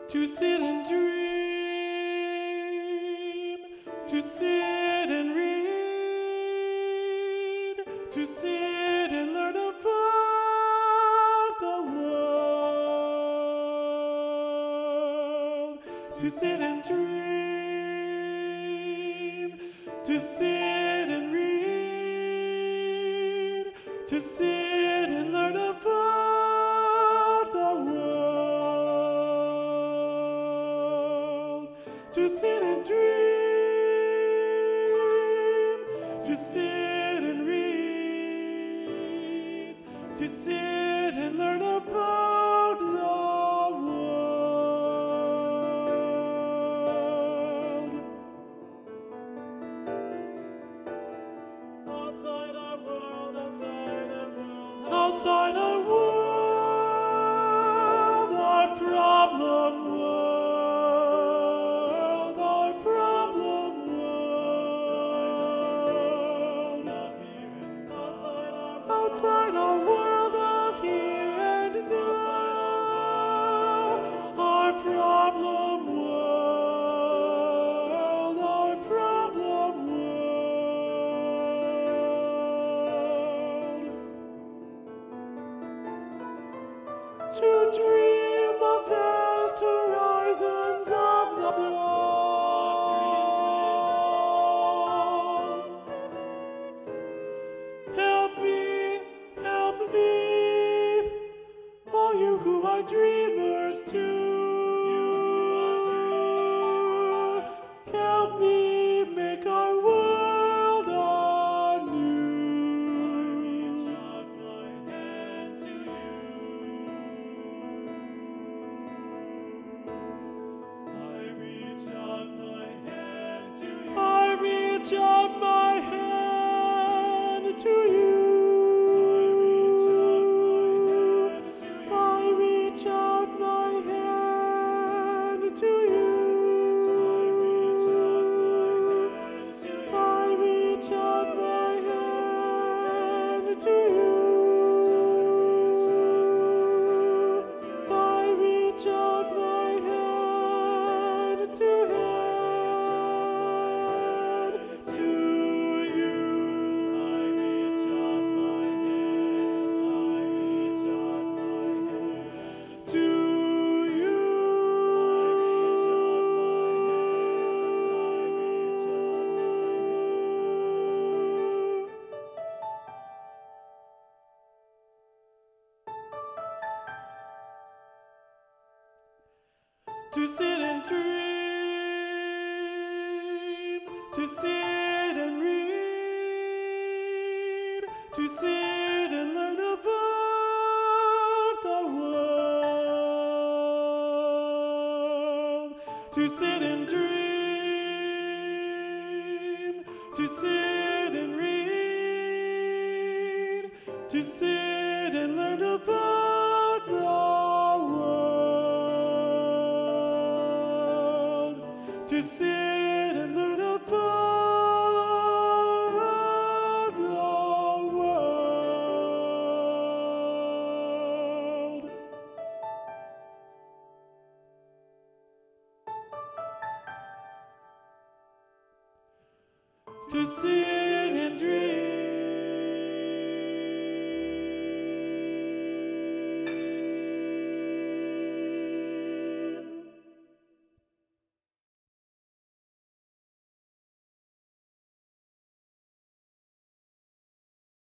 to sit and dream, to sit and read, to sit and learn about the world, to sit and dream, to sit and read, to sit and learn about the world, to sit and dream, to sit and read, to sit and learn about the world. Outside our world, outside our world, our problem world, our problem world. Outside our world of here and now, our problem world, our problem world. To dream of vast horizons of the soul. Help me, all you who are dreamers too. Help me make our world anew. I reach out my hand to you. I reach out my hand to you. I reach out my hand to you. I reach out my hand to you. I reach out my hand to you. To you. To sit and dream, to sit and read, to sit and learn about the world, to sit and dream, to sit and read, to sit and learn about the world, to sit and learn about the world. To sit